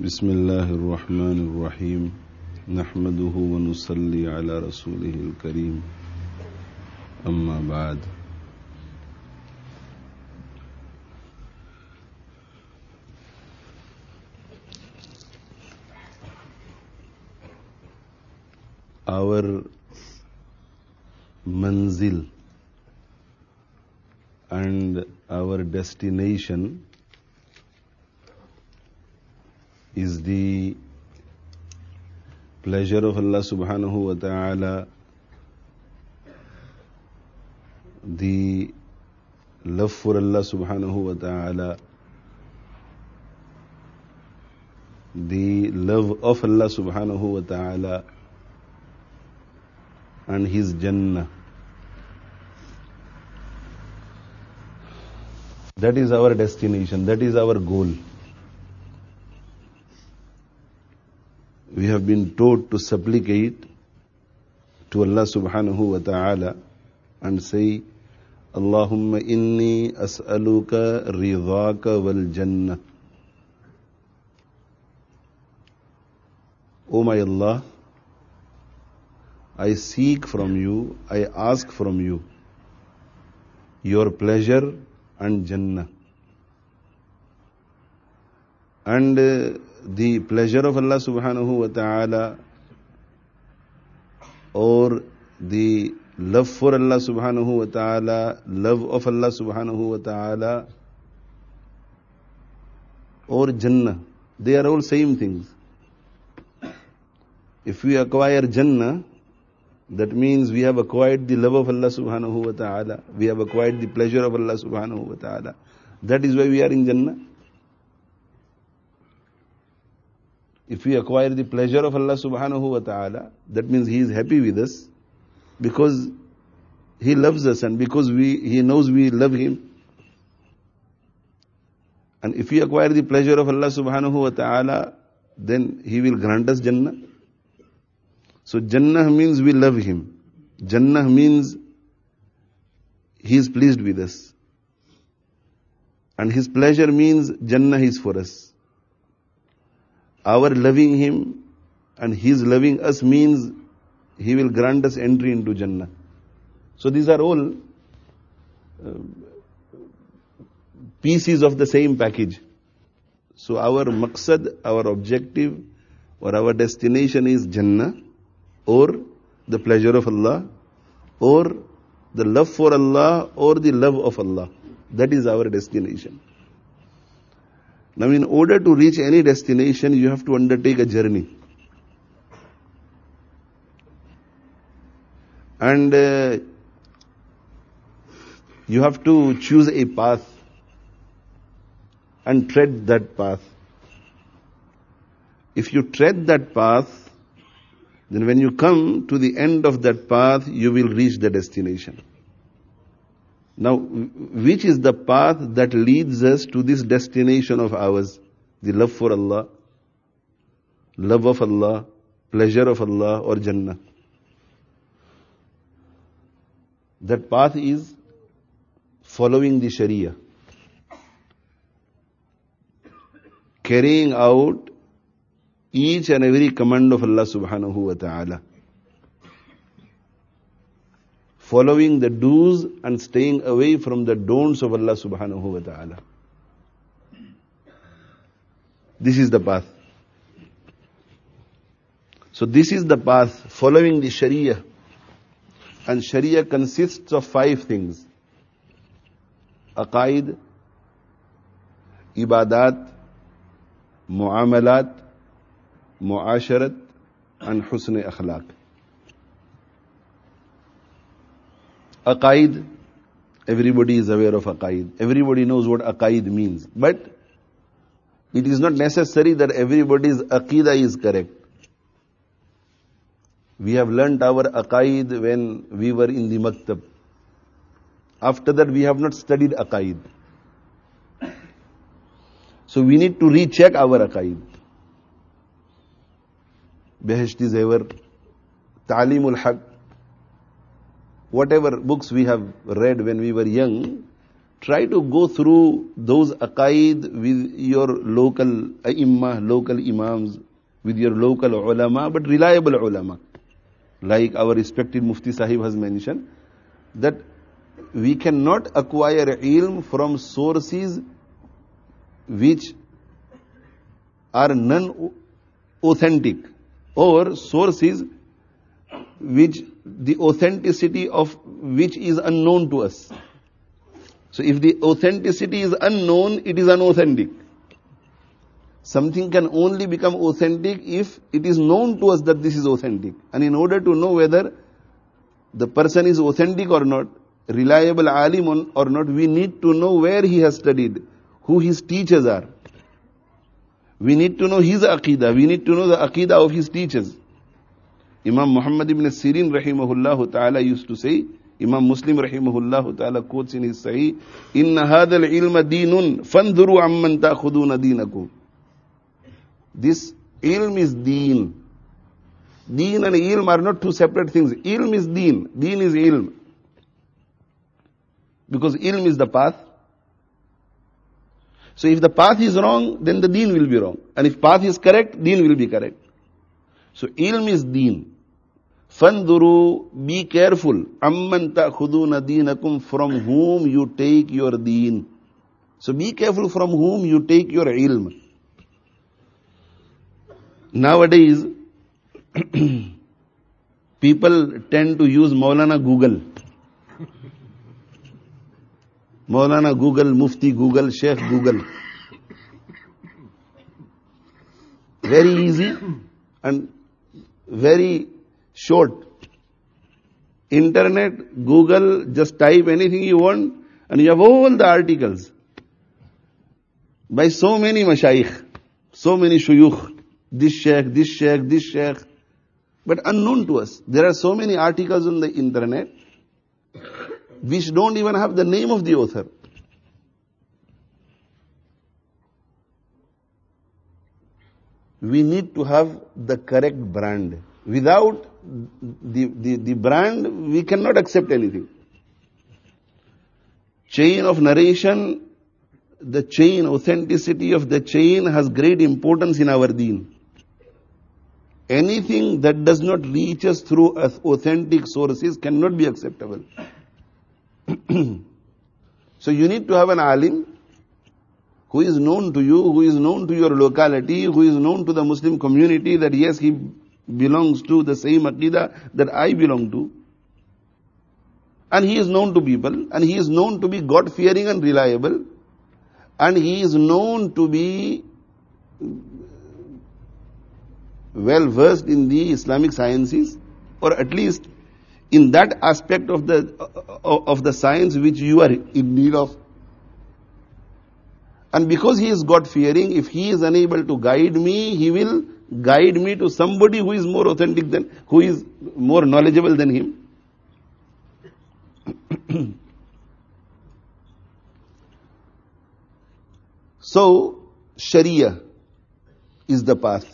بسم الله الرحمن الرحيم نحمده ونصلي على رسوله الكريم أما بعد. Our manzil and our destination is the pleasure of Allah subhanahu wa ta'ala, the love for Allah subhanahu wa ta'ala, the love of Allah subhanahu wa ta'ala, and His Jannah. That is our destination, that is our goal. We have been taught to supplicate to Allah subhanahu wa ta'ala and say, Allahumma inni as'aluka ridhaka wal jannah. O my Allah, I seek from you, I ask from you your pleasure and Jannah. And the pleasure of Allah subhanahu wa ta'ala or the love for Allah subhanahu wa ta'ala, love of Allah subhanahu wa ta'ala or Jannah, they are all same things. If we acquire Jannah, that means we have acquired the love of Allah subhanahu wa ta'ala, we have acquired the pleasure of Allah subhanahu wa ta'ala. That is why we are in Jannah. If we acquire the pleasure of Allah subhanahu wa ta'ala, that means He is happy with us because He loves us and because He knows we love Him. And if we acquire the pleasure of Allah subhanahu wa ta'ala, then He will grant us Jannah. So Jannah means we love Him. Jannah means He is pleased with us. And His pleasure means Jannah is for us. Our loving Him and His loving us means He will grant us entry into Jannah. So these are all pieces of the same package. So our maqsad, our objective or our destination is Jannah or the pleasure of Allah or the love for Allah or the love of Allah. That is our destination. Now, in order to reach any destination, you have to undertake a journey. And you have to choose a path and tread that path. If you tread that path, then when you come to the end of that path, you will reach the destination. Now, which is the path that leads us to this destination of ours? The love for Allah, love of Allah, pleasure of Allah or Jannah. That path is following the Sharia. Carrying out each and every command of Allah subhanahu wa ta'ala. Following the do's and staying away from the don'ts of Allah subhanahu wa ta'ala. This is the path. So this is the path, following the Sharia. And Sharia consists of 5 things. Aqaid, Ibadat, Muamalat, Muasharat and Husn Akhlaq. Aqaid, everybody is aware of Aqaid. Everybody knows what Aqaid means. But it is not necessary that everybody's Aqidah is correct. We have learnt our Aqaid when we were in the Maktab. After that we have not studied Aqaid. So we need to recheck our Aqaid. Beheshti Zevar, Ta'limul Haq, whatever books we have read when we were young, try to go through those aqaid with your local a'immah, local imams, with your local ulama, but reliable ulama. Like our respected Mufti Sahib has mentioned, that we cannot acquire ilm from sources which are non-authentic, or sources which the authenticity of which is unknown to us. So if the authenticity is unknown, it is unauthentic. Something can only become authentic if it is known to us that this is authentic. And in order to know whether the person is authentic or not, reliable alim or not, we need to know where he has studied, who his teachers are. We need to know his aqidah. We need to know the aqidah of his teachers. Imam Muhammad ibn Sirin rahimahullah ta'ala used to say, Imam Muslim rahimahullah ta'ala quotes in his Sahih, Inna hadal ilma deenun, fandhuru amman ta'khuduna deenakum. This ilm is deen. Deen and ilm are not two separate things. Ilm is deen. Deen is ilm. Because ilm is the path. So if the path is wrong, then the deen will be wrong. And if path is correct, deen will be correct. So ilm is deen. Fanduru, be careful. Amman ta'khuduna deenakum, from whom you take your deen. So be careful from whom you take your ilm. Nowadays, people tend to use Maulana Google. Maulana Google, Mufti Google, Sheikh Google. Very easy and very short. Internet, Google, just type anything you want and you have all the articles by so many mashayikh, so many shuyukh, this sheikh, this sheikh, this sheikh, but unknown to us. There are so many articles on the internet which don't even have the name of the author. We need to have the correct brand. Without the brand, we cannot accept anything. Chain of narration, the chain, authenticity of the chain has great importance in our deen. Anything that does not reach us through authentic sources cannot be acceptable. So you need to have an alim who is known to you, who is known to your locality, who is known to the Muslim community, that yes, he belongs to the same aqidah that I belong to. And he is known to people, and he is known to be God-fearing and reliable, and he is known to be well versed in the Islamic sciences, or at least in that aspect of the science which you are in need of. And because he is God-fearing, if he is unable to guide me, he will guide me to somebody who is more authentic than, who is more knowledgeable than him. So, Sharia is the path.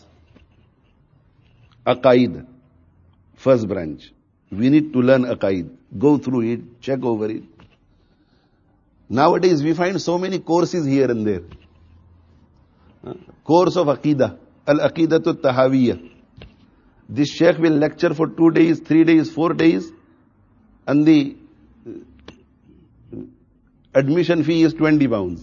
Aqaid, first branch. We need to learn aqaid. Go through it, check over it. Nowadays we find so many courses here and there. Course of Aqidah, Al-Aqidatu Tahawiyya. This sheikh will lecture for 2 days, 3 days, 4 days, and the admission fee is 20 pounds.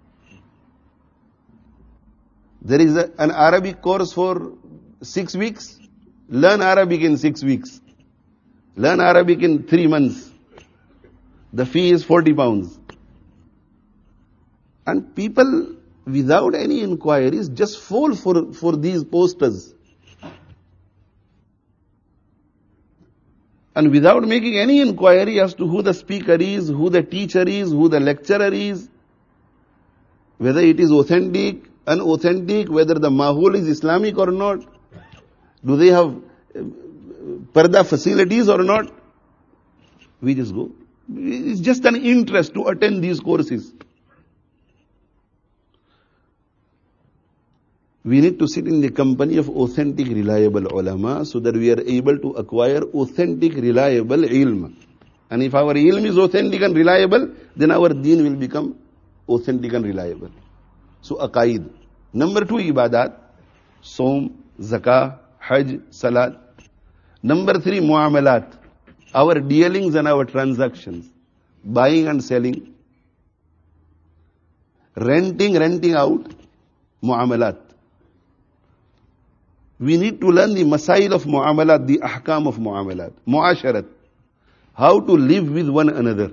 There is an Arabic course for 6 weeks. Learn Arabic in 6 weeks. Learn Arabic in 3 months. The fee is 40 pounds. And people, without any inquiries, just fall for these posters. And without making any inquiry as to who the speaker is, who the teacher is, who the lecturer is, whether it is authentic, unauthentic, whether the mahul is Islamic or not, do they have parda facilities or not, we just go. It's just an interest to attend these courses. We need to sit in the company of authentic, reliable ulama so that we are able to acquire authentic, reliable ilm. And if our ilm is authentic and reliable, then our deen will become authentic and reliable. So aqaid. Number 2, ibadat. Saum, zakah, hajj, salat. Number 3, muamalat. Our dealings and our transactions. Buying and selling. Renting out. Muamalat. We need to learn the masail of muamalat, the ahkam of muamalat. Muasharat. How to live with one another.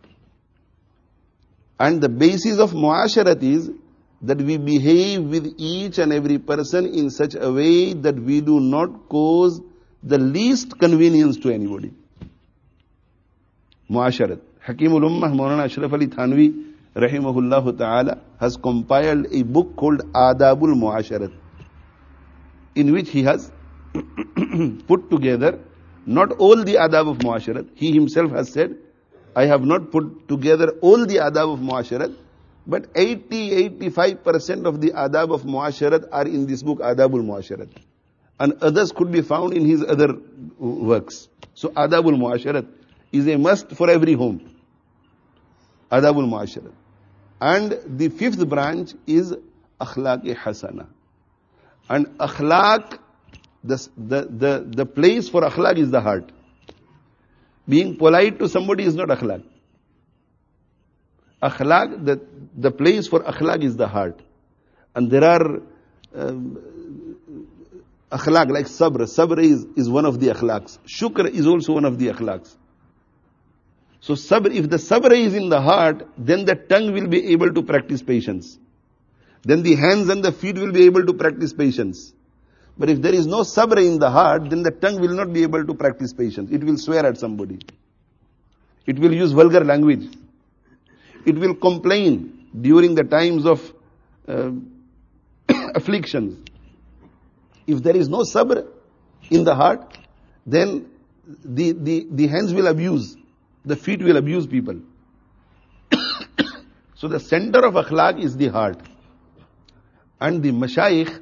And the basis of muasharat is that we behave with each and every person in such a way that we do not cause the least convenience to anybody. Muasharat. Hakimul Ummah Maulana Ashraf Ali Thanvi rahimahullah ta'ala has compiled a book called Adabul Muasharat, in which he has put together not all the adab of muasharat. He himself has said, I have not put together all the adab of muasharat, but 80-85% of the adab of muasharat are in this book, Adabul Muasharat. And others could be found in his other works. So Adabul Muasharat is a must for every home. Adabul Muasharat. And the 5th branch is Akhlaq-e Hasana. And akhlaq, the place for akhlaq is the heart. Being polite to somebody is not akhlaq. Akhlaq, the place for akhlaq is the heart. And there are akhlaq like sabr. Sabr is one of the akhlaqs. Shukr is also one of the akhlaqs. So sabr, if the sabr is in the heart, then the tongue will be able to practice patience. Then the hands and the feet will be able to practice patience. But if there is no sabr in the heart, then the tongue will not be able to practice patience. It will swear at somebody. It will use vulgar language. It will complain during the times of afflictions. If there is no sabr in the heart, then the hands will abuse. The feet will abuse people. So the center of akhlaq is the heart. And the mashayikh,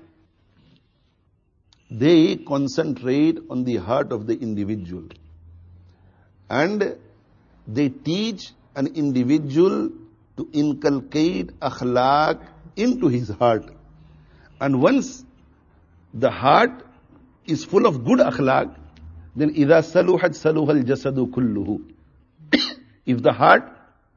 they concentrate on the heart of the individual. And they teach an individual to inculcate akhlaq into his heart. And once the heart is full of good akhlaq, then إِذَا سَلُوحَتْ سَلُوحَ الْجَسَدُ كُلُّهُ. If the heart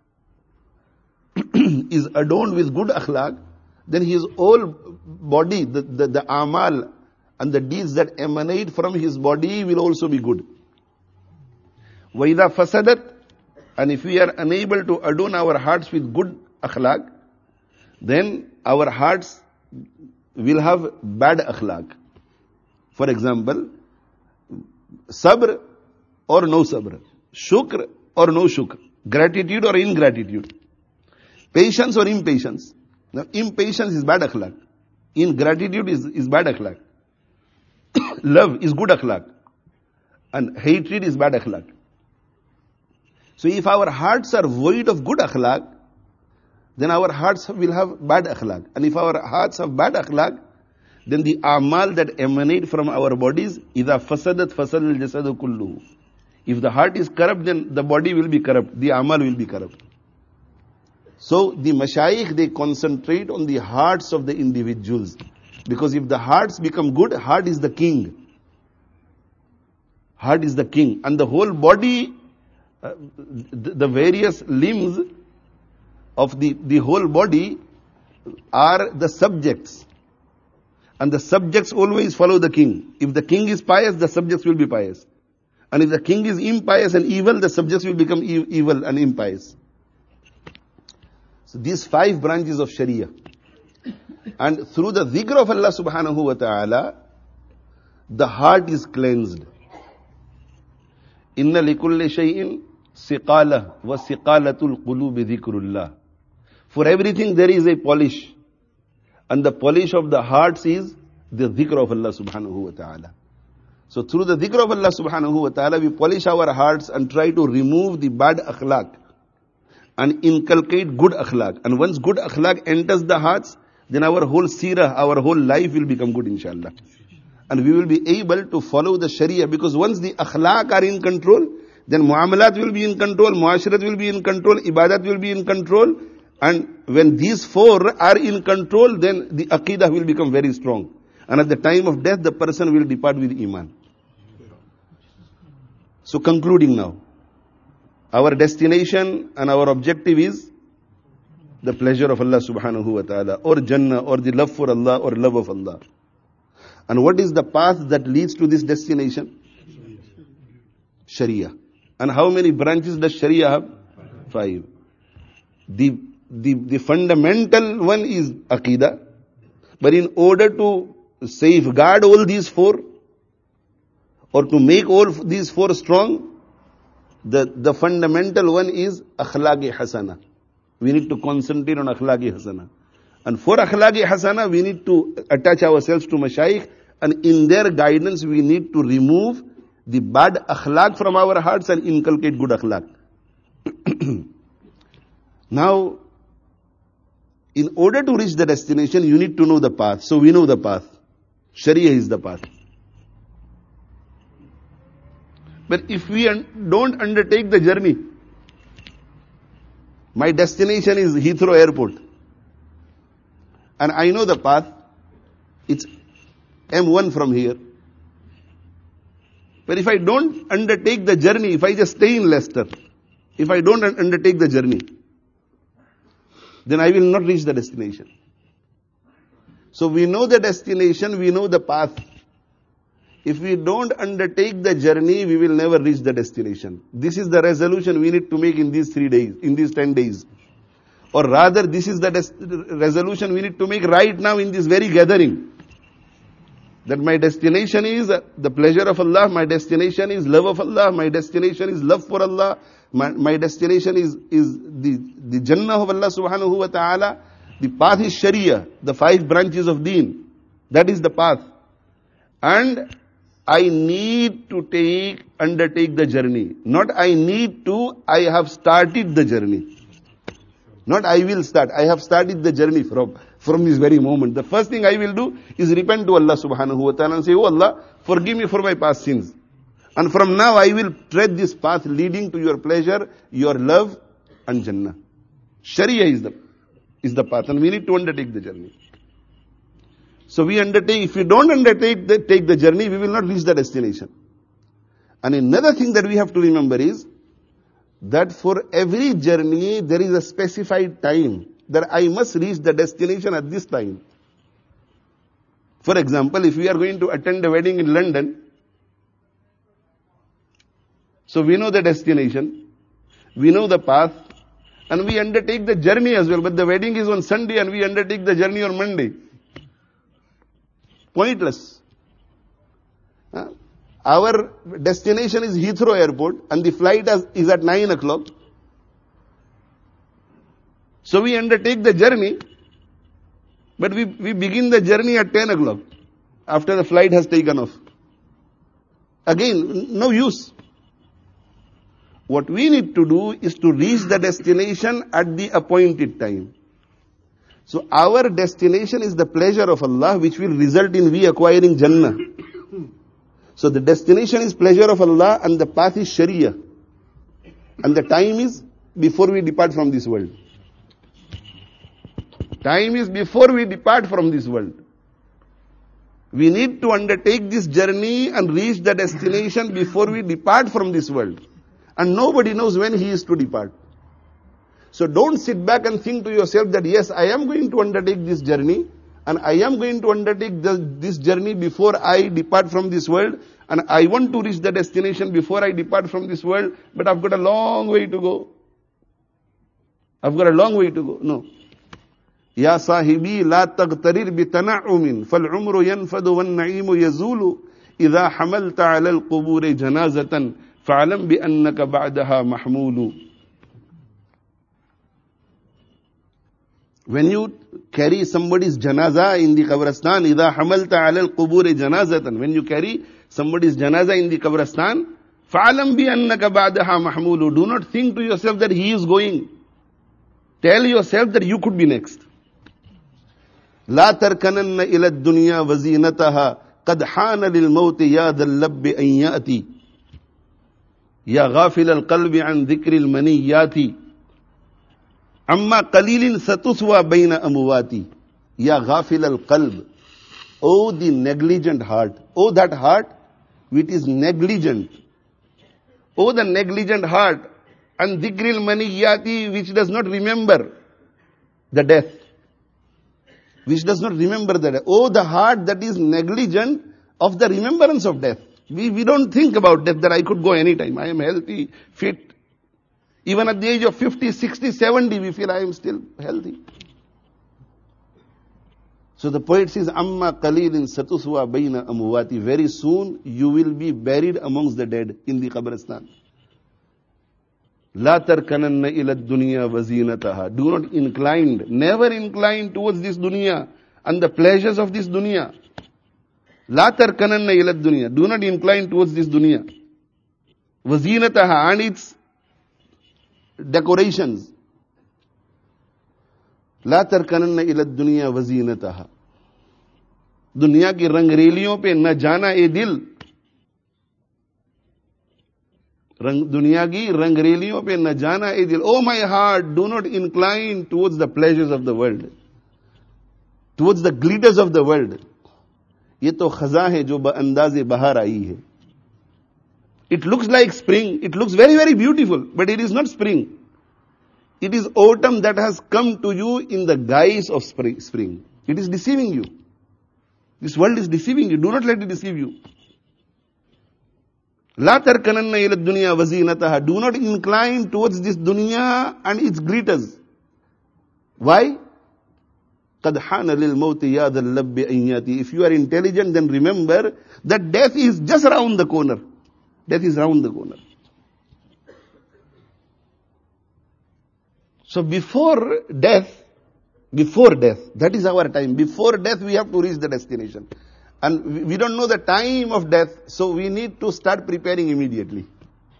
is adorned with good akhlaq, then his whole body, the amal and the deeds that emanate from his body will also be good. وَإِذَا فَسَدَتْ. And if we are unable to adorn our hearts with good akhlaq, then our hearts will have bad akhlaq. For example, sabr or no sabr, shukr or no shukr, gratitude or ingratitude, patience or impatience. Now, impatience is bad akhlaq. Ingratitude is bad akhlaq. Love is good akhlaq. And hatred is bad akhlaq. So if our hearts are void of good akhlaq, then our hearts will have bad akhlaq. And if our hearts have bad akhlaq, then the amal that emanate from our bodies, إِذَا فَسَدَتْ فَسَدَ الْجَسَدُ كُلُّهُ. If the heart is corrupt, then the body will be corrupt. The amal will be corrupt. So the mashayikh, they concentrate on the hearts of the individuals. Because if the hearts become good, heart is the king. Heart is the king. And the whole body, the various limbs of the whole body are the subjects. And the subjects always follow the king. If the king is pious, the subjects will be pious. And if the king is impious and evil, the subjects will become evil and impious. So these 5 branches of Sharia. And through the dhikr of Allah subhanahu wa ta'ala, the heart is cleansed. Inna likulli shay'in siqalah wa siqalatul qulubi dhikrullah. For everything there is a polish. And the polish of the hearts is the dhikr of Allah subhanahu wa ta'ala. So through the dhikr of Allah subhanahu wa ta'ala, we polish our hearts and try to remove the bad akhlaq and inculcate good akhlaq. And once good akhlaq enters the hearts, then our whole seerah, our whole life will become good, inshallah. And we will be able to follow the sharia, because once the akhlaq are in control, then muamalat will be in control, muasharat will be in control, ibadat will be in control. And when these four are in control, then the aqidah will become very strong. And at the time of death, the person will depart with iman. So concluding now, our destination and our objective is the pleasure of Allah subhanahu wa ta'ala, or Jannah, or the love for Allah, or love of Allah. And what is the path that leads to this destination? Sharia. And how many branches does Sharia have? 5. The fundamental one is Aqidah. But in order to safeguard all these 4, or to make all these 4 strong, the fundamental one is Akhlaq-e Hasana. We need to concentrate on Akhlaq-e Hasana. And for Akhlaq-e Hasana, we need to attach ourselves to Mashayikh, and in their guidance, we need to remove the bad akhlaq from our hearts and inculcate good akhlaq. Now, in order to reach the destination, you need to know the path. So we know the path. Sharia is the path. But if we don't undertake the journey, my destination is Heathrow Airport, and I know the path, it's M1 from here. But if I don't undertake the journey, if I just stay in Leicester, if I don't undertake the journey, then I will not reach the destination. So we know the destination, we know the path. If we don't undertake the journey, we will never reach the destination. This is the resolution we need to make in these 3 days, in these 10 days. Or rather, this is the resolution we need to make right now in this very gathering. That my destination is the pleasure of Allah, my destination is love of Allah, my destination is love for Allah, my destination is the Jannah of Allah subhanahu wa ta'ala. The path is Sharia, the 5 branches of Deen. That is the path. And I need to undertake the journey. Not I need to, I have started the journey. Not I will start, I have started the journey from this very moment. The first thing I will do is repent to Allah subhanahu wa ta'ala and say, oh Allah, forgive me for my past sins. And from now I will tread this path leading to your pleasure, your love and Jannah. Sharia is the path, and we need to undertake the journey. So we undertake, if we don't undertake the journey, we will not reach the destination. And another thing that we have to remember is that for every journey there is a specified time that I must reach the destination at this time. For example, if we are going to attend a wedding in London, so we know the destination, we know the path, and we undertake the journey as well. But the wedding is on Sunday and we undertake the journey on Monday. Pointless. Our destination is Heathrow Airport and the flight is at 9 o'clock. So we undertake the journey, but we begin the journey at 10 o'clock after the flight has taken off. Again, no use. What we need to do is to reach the destination at the appointed time. So our destination is the pleasure of Allah, which will result in we acquiring Jannah. So the destination is pleasure of Allah and the path is Sharia. And the time is before we depart from this world. Time is before we depart from this world. We need to undertake this journey and reach the destination before we depart from this world. And nobody knows when he is to depart. So don't sit back and think to yourself that yes, I am going to undertake this journey and I am going to undertake this journey before I depart from this world, and I want to reach the destination before I depart from this world, but I've got a long way to go. I've got a long way to go. No. Ya sahibi la taghtarir bi tana'umin fal umru yanfadu wan na'imu yazulu idha hamalta 'ala al-qubur janazatan fa'lam bi annaka ba'daha mahmulu. When you carry somebody's janaza in the Qabristan, idha hamalta 'ala al-qubur janazatan, when you carry somebody's janaza in the Qabristan, fa'lam bi annaka ba'daha mahmulu. Do not think to yourself that he is going. Tell yourself that you could be next. لا تركنن إلى الدنيا وزينتها قد حان للموت يا ذا اللب أن يأتي. Ya ghafil al-qalbi an dhikril maniyyati. Amma qalilin satuswa bayna amwati. Ya ghafil al-qalb. Oh, the negligent heart. Oh, that heart which is negligent. Oh, the negligent heart. And dhikril maniyyati, which does not remember the death. Which does not remember the death. Oh, the heart that is negligent of the remembrance of death. We don't think about death, that I could go anytime. I am healthy, fit. Even at the age of 50, 60, 70, we feel I am still healthy. So the poet says, Amma qalilin satuswa bayna amwati. Very soon you will be buried amongst the dead in the Qabristan. La tarkananna ila dunya wazinataha. Do not incline, never incline towards this dunya and the pleasures of this dunya. La tarkananna ila dunya. Do not incline towards this dunya. Wazinataha, and its decorations. La tarkananna ila dunya wazinataha. दुनिया की रंगरेलियों पे न जाना ए दिल. दुनिया की रंगरेलियों पे न जाना ए दिल. Oh my heart, do not incline towards the pleasures of the world, towards the glitters of the world. ये तो खजा है जो अंदाज़े बहार आई है. It looks like spring, it looks very, very beautiful, but it is not spring. It is autumn that has come to you in the guise of spring. It is deceiving you. This world is deceiving you. Do not let it deceive you. La tarkananna ila dunya wazinataha. Do not incline towards this dunya and its glitters. Why? Qad hana lil mawti ya dhal labbi ayyati. If you are intelligent, then remember that death is just around the corner. Death is around the corner. So before death, that is our time. Before death, we have to reach the destination. And we don't know the time of death, so we need to start preparing immediately.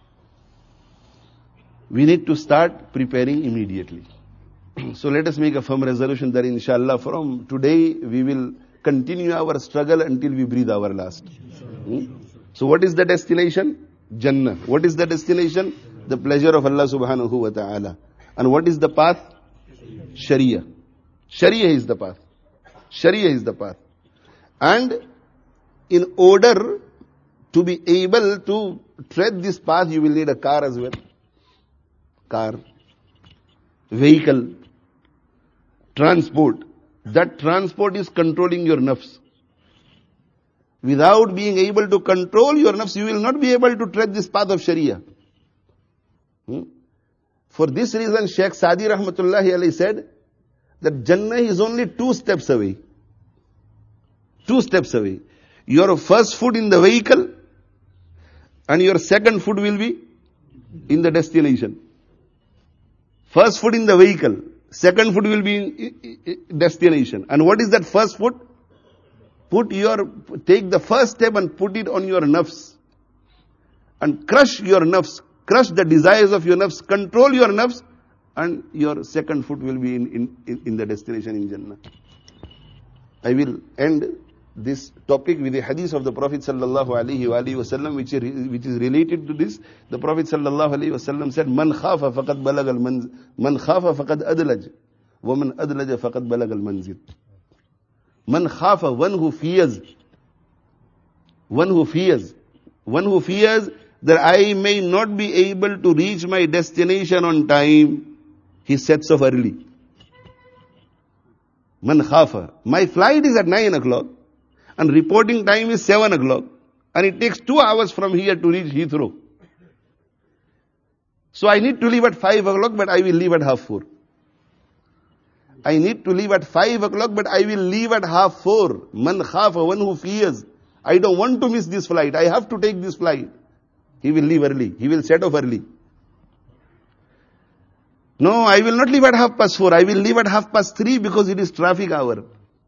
We need to start preparing immediately. So let us make a firm resolution that inshallah from today we will continue our struggle until we breathe our last. So what is the destination? Jannah. What is the destination? The pleasure of Allah subhanahu wa ta'ala. And what is the path? Sharia. Sharia is the path. Sharia is the path. And in order to be able to tread this path, you will need a car as well. Car, vehicle, transport. That transport is controlling your nafs. Without being able to control your nafs, you will not be able to tread this path of Sharia. For this reason, Shaykh Sadi Rahmatullahi alayhi said that Jannah is only 2 steps away. 2 steps away. Your first foot in the vehicle and your second foot will be in the destination. First foot in the vehicle, second foot will be in destination. And what is that first foot? Take the first step and put it on your nafs. And crush your nafs, crush the desires of your nafs, control your nafs, and your second foot will be in the destination in Jannah. I will end this topic with a hadith of the Prophet sallallahu alaihi wasallam, which is related to this. The Prophet sallallahu alaihi wasallam said, "Man khafa faqad balagha al-manzil, man khafa faqad adlaj, wa man adlaja faqad balagha al-manzil." Man khafa, one who fears that I may not be able to reach my destination on time, he sets off early. Man khafa. My flight is at 9 o'clock and reporting time is 7 o'clock and it takes 2 hours from here to reach Heathrow. So I need to leave at 5 o'clock, but I will leave at 3:30. I need to leave at 5 o'clock, but I will leave at 3:30. Man khafa, one who fears, I don't want to miss this flight, I have to take this flight. He will leave early. He will set off early. No, I will not leave at 4:30. I will leave at 3:30 because it is traffic hour.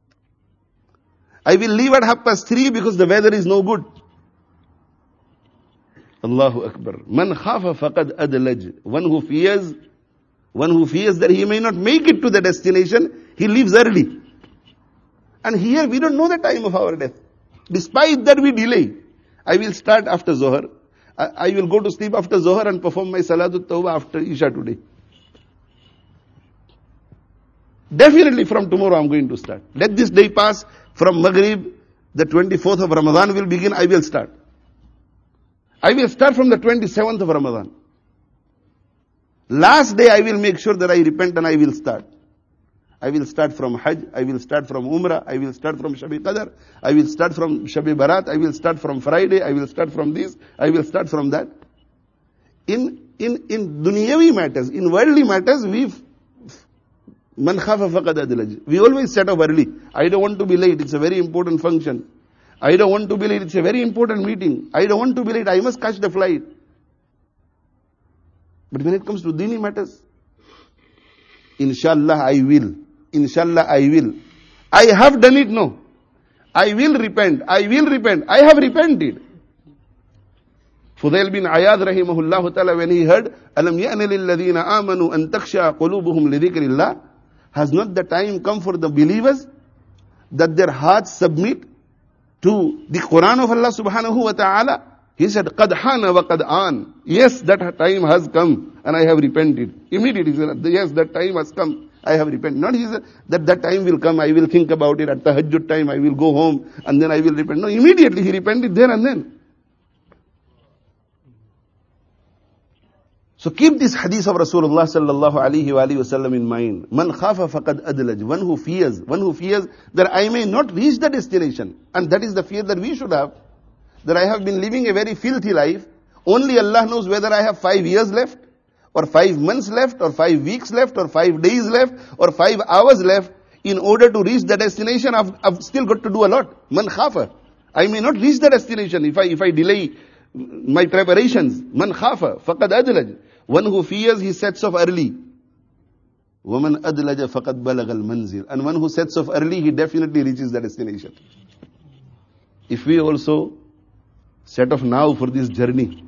I will leave at 3:30 because the weather is no good. Allahu Akbar. Man khafa faqad adlaj. One who fears that he may not make it to the destination, he leaves early. And here we don't know the time of our death. Despite that we delay. I will start after Zohar. I will go to sleep after Zohar and perform my Salatul Tawbah after Isha today. Definitely from tomorrow I'm going to start. Let this day pass. From Maghrib, the 24th of Ramadan will begin, I will start. I will start from the 27th of Ramadan. Last day I will make sure that I repent and I will start. I will start from Hajj, I will start from Umrah, I will start from Shab-e Qadr, I will start from Shab-e Barat, I will start from Friday, I will start from this, I will start from that. In dunyavi matters, in worldly matters, man khafa faqad adlaj. We always set up early. I don't want to be late, it's a very important function. I don't want to be late, it's a very important meeting. I don't want to be late, I must catch the flight. But when it comes to dini matters, Inshallah I will. Inshallah I will. I have done it, no. I will repent. I will repent. I have repented. Fudail bin Ayad rahimahullah ta'ala, when he heard, Alam ya'na lilladhina amanu an taksha qulubuhum lidhikrillah, has not the time come for the believers that their hearts submit to the Quran of Allah subhanahu wa ta'ala? He said, Qad hana wa qad an. Yes, that time has come and I have repented. Immediately he said, yes, that time has come. I have repented. Not he said that time will come, I will think about it at the Tahajjud time, I will go home and then I will repent. No, immediately he repented there and then. So keep this hadith of Rasulullah sallallahu alaihi wa sallam in mind. Man khafa faqad adlaj. One who fears that I may not reach the destination. And that is the fear that we should have. That I have been living a very filthy life. Only Allah knows whether I have 5 years left, or 5 months left, or 5 weeks left, or 5 days left, or 5 hours left. In order to reach the destination, I've still got to do a lot. Man khafa. I may not reach the destination if I delay my preparations. Man khafa faqad adlaj. One who fears, he sets off early. Waman adlaja faqad balagha al-manzil. And one who sets off early, he definitely reaches the destination. If we also set off now for this journey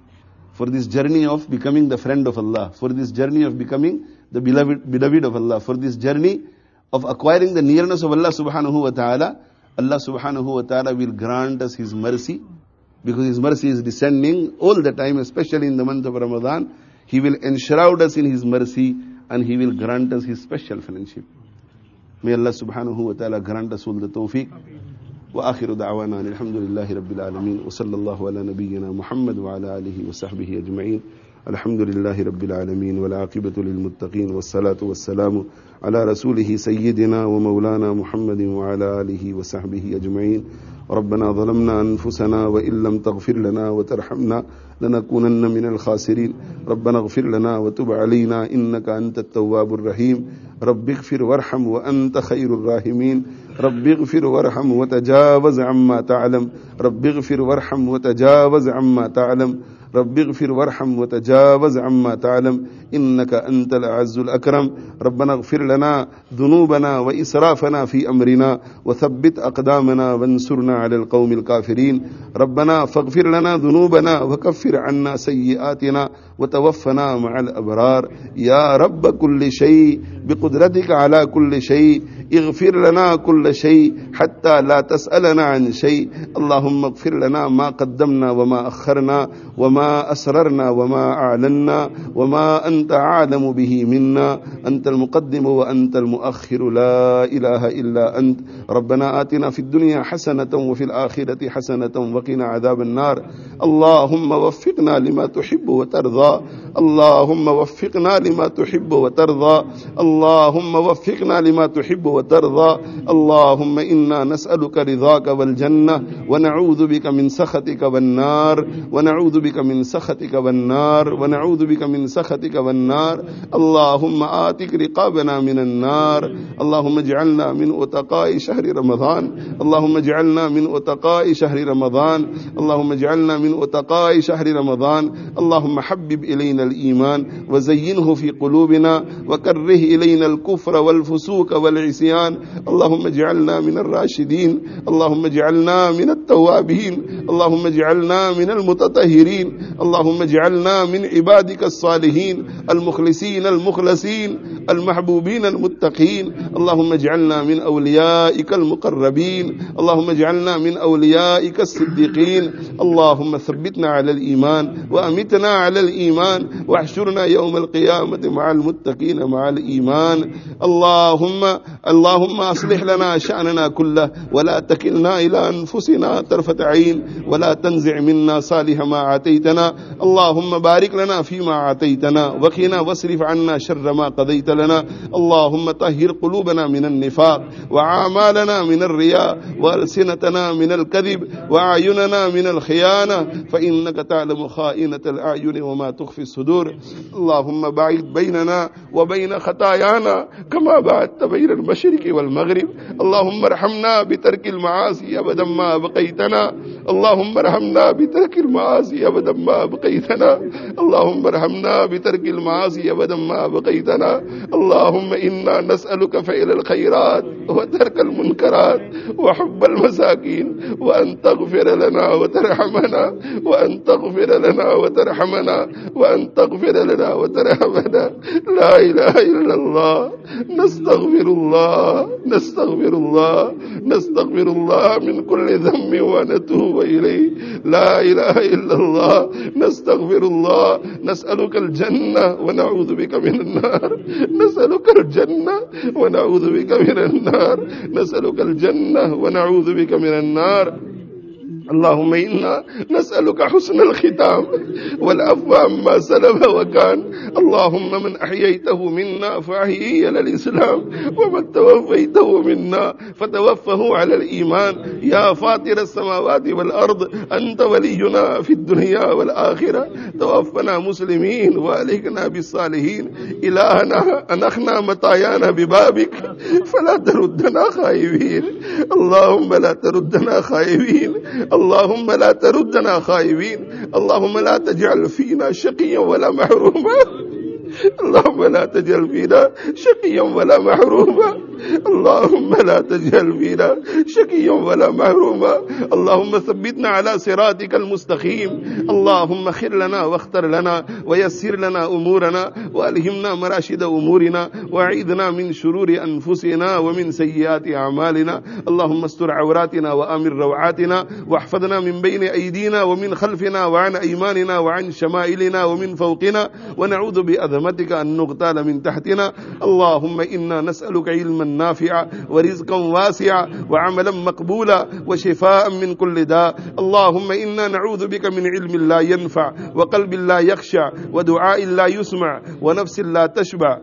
of becoming the friend of Allah, for this journey of becoming the beloved of Allah, for this journey of acquiring the nearness of Allah subhanahu wa ta'ala, Allah subhanahu wa ta'ala will grant us His mercy, because His mercy is descending all the time, especially in the month of Ramadan. He will enshroud us in His mercy and He will grant us His special friendship. May Allah subhanahu wa ta'ala grant us all the tawfiq. وآخر دعوانا الحمد لله رب العالمين وصلى الله على نبينا محمد وعلى آله وصحبه أجمعين. الحمد لله رب العالمين والعاقبة للمتقين والصلاة والسلام على رسوله سيدنا ومولانا محمد وعلى آله وصحبه أجمعين. ربنا ظلمنا أنفسنا وإن لم تغفر لنا وترحمنا لنكونن من الخاسرين. ربنا اغفر لنا وتب علينا إنك أنت التواب الرحيم. رب اغفر وارحم وأنت خير الراحمين. رب اغفر وارحم وتجاوز عما تعلم. رب اغفر وارحم وتجاوز عما تعلم. رب اغفر وارحم وتجاوز عما تعلم إنك أنت الأعز الأكرم. ربنا اغفر لنا ذنوبنا وإسرافنا في أمرنا وثبت أقدامنا وانصرنا على القوم الكافرين. ربنا فاغفر لنا ذنوبنا وكفر عنا سيئاتنا وتوفنا مع الأبرار. يا رب كل شيء بقدرتك على كل شيء اغفر لنا كل شيء حتى لا تسألنا عن شيء. اللهم اغفر لنا ما قدمنا وما أخرنا وما أسررنا وما أعلنا وما أنت أعلم به منا. أنت المقدم وأنت المؤخر لا إله إلا أنت. ربنا آتنا في الدنيا حسنة وفي الآخرة حسنة وقنا عذاب النار. اللهم وفقنا لما تحب وترضى. اللهم وفقنا لما تحب وترضى. اللهم وفقنا لما تحب وترضى. اللهم إنا نسألك رضاك والجنة ونعوذ بك من سخطك والنار. ونعوذ بك من سخطك والنار. ونعوذ بك من سخطك والنار. اللهم آتك رقابنا من النار. اللهم اجعلنا من أتقاء شهر رمضان. اللهم اجعلنا من أتقاء شهر رمضان. اللهم اجعلنا من أتقاء شهر رمضان. اللهم حبب إلينا الإيمان وزينه في قلوبنا وكره إلينا الكفر والفسوق والعصيان. اللهم اجعلنا من الراشدين. اللهم اجعلنا من التوابين. اللهم اجعلنا من المتطهرين، اللهم اجعلنا من عبادك الصالحين المخلصين المخلصين المحبوبين المتقين، اللهم اجعلنا من أوليائك المقربين، اللهم اجعلنا من أوليائك الصديقين، اللهم ثبتنا على الإيمان وأمتنا على الإيمان واحشرنا يوم القيامة مع المتقين مع الإيمان. اللهم أصلح لنا شأننا كله ولا تكلنا إلى أنفسنا طرفة عين، ولا تنزع منا صالح ما آتيتنا، اللهم بارك لنا فيما آتيتنا وقنا واصرف عنا شر ما قضيت لنا، اللهم طهر قلوبنا من النفاق وأعمالنا من الرياء وألسنتنا من الكذب وأعيننا من الخيانة، فإنك تعلم خائنة الأعين وما تخفي الصدور. اللهم باعد بيننا وبين خطايانا كما باعدت بين المشرق والمغرب، اللهم ارحمنا بترك المعاصي أبدا ما بقيتنا، اللهم ارحمنا بترك المعاصي أبدا ما بقيتنا، اللهم ارحمنا بترك المعاصي أبدا ما بقيتنا. اللهم إنا نسألك فعل الخيرات وترك المنكرات وحب المساكين، وأن تغفر لنا وترحمنا، وأن تغفر لنا وترحمنا، وأن تغفر لنا وترحمنا. لا إله إلا الله. نستغفر الله، نستغفر الله، نستغفر الله من كل ذنب ونتوب إليه. لا إله إلا الله. نستغفر الله. نسألك الجنة ونعوذ بك من النار، نسألك الجنة ونعوذ بك من النار، نسألك الجنة ونعوذ بك من النار. اللهم إنا نسألك حسن الختام والعفو عما سلف وكان. اللهم من أحييته منا فأحييه على الإسلام، ومن توفيته منا فتوفه على الإيمان. يا فاطر السماوات والأرض أنت ولينا في الدنيا والآخرة، توفنا مسلمين وألحقنا بالصالحين. إلهنا أنخنا مطايانا ببابك فلا تردنا خائبين، اللهم لا تردنا خائبين، اللهم لا تردنا خائبين، اللهم لا تجعل فينا شقيا ولا محروما، اللهم لا تجعل فينا شقيا ولا محروما، اللهم لا تجعل فينا شقيا ولا محروما. اللهم ثبتنا على صراطك المستقيم، اللهم خير لنا واختر لنا ويسر لنا أمورنا وألهمنا مراشد أمورنا وأعيذنا من شرور أنفسنا ومن سيئات أعمالنا. اللهم استر عوراتنا وآمن روعاتنا واحفظنا من بين أيدينا ومن خلفنا وعن أيماننا وعن شمائلنا ومن فوقنا، ونعوذ بأذمتك أن نغتال من تحتنا. اللهم إنا نسألك علما نافعا ورزقا واسعا وعملا مقبولا وشفاء من كل داء. اللهم إنا نعوذ بك من علم لا ينفع وقلب لا يخشع ودعاء لا يسمع ونفس لا تشبع.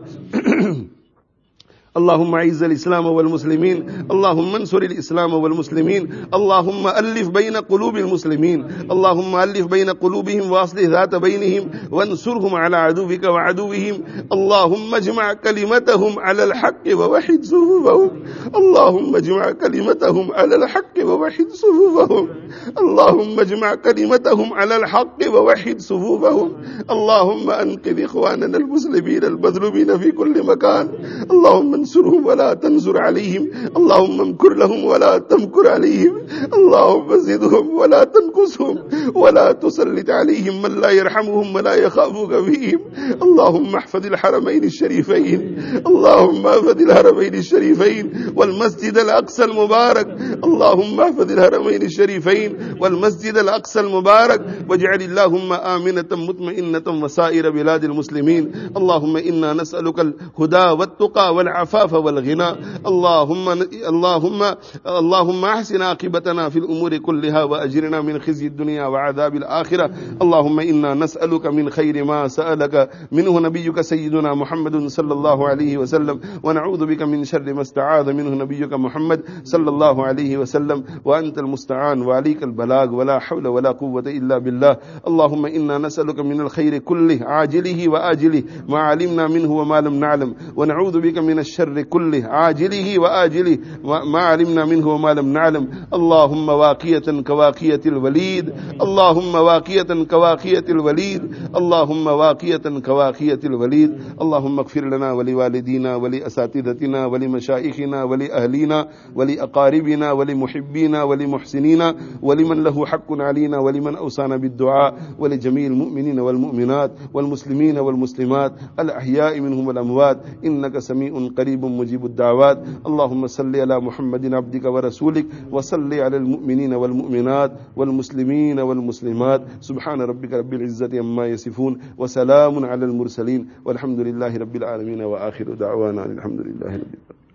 اللهم اعز الإسلام والمسلمين، اللهم انصر الإسلام والمسلمين، اللهم ألف بين قلوب المسلمين، اللهم ألف بين قلوبهم وأصلح ذات بينهم وانصرهم على عدوك وعدوهم. اللهم اجمع كلمتهم على الحق ووحد صفوفهم، اللهم اجمع كلمتهم على الحق ووحد صفوفهم، اللهم اجمع كلمتهم على الحق ووحد صفوفهم. اللهم أنقذ إخواننا المسلمين المظلومين في كل مكان، اللهم انصرهم ولا تنصر عليهم، اللهم امكر لهم ولا تمكر عليهم، اللهم زدهم ولا تنقصهم، ولا تسلط عليهم من لا يرحمهم ولا يخافك فيهم. اللهم احفظ الحرمين الشريفين، اللهم احفظ الحرمين الشريفين والمسجد الأقصى المبارك، اللهم احفظ الحرمين الشريفين والمسجد الأقصى المبارك، واجعل اللهم آمنة مطمئنة وسائر بلاد المسلمين. اللهم إنا نسألك الهدى والتقى والعفاف والغنى. اللهم احسن عاقبتنا في الأمور كلها وأجرنا من خزي الدنيا وعذاب الآخرة. اللهم إنا نسألك من خير ما سألك منه نبيك سيدنا محمد صلى الله عليه وسلم، ونعوذ بك من شر ما استعاذ منه نبيك محمد صلى الله عليه وسلم، وأنت المستعان وعليك البلاغ ولا حول ولا قوة إلا بالله. اللهم إنا نسألك من الخير كله عاجله وآجله ما علمنا منه وما لم نعلم، ونعوذ بك من الشر الشر كله عاجله وآجله ما علمنا منه وما لم نعلم. اللهم واقية كواقية الوليد، اللهم واقية كواقية الوليد، اللهم واقية كواقية الوليد. اللهم اغفر لنا ولوالدينا ولأساتذتنا ولمشايخنا ولأهلينا ولأقاربنا ولمحبينا ولمحسنينا ولمن له حق علينا ولمن أوصانا بالدعاء، ولجميع المؤمنين والمؤمنات والمسلمين والمسلمات الأحياء منهم والأموات، إنك سميع قريب مجيب الدعوات. اللهم صل على محمد عبدك ورسولك، وصل على المؤمنين والمؤمنات والمسلمين والمسلمات. سبحان ربك رب العزة عما يصفون، وسلام على المرسلين، والحمد لله رب العالمين، وآخر دعوانا الحمد لله رب العالمين.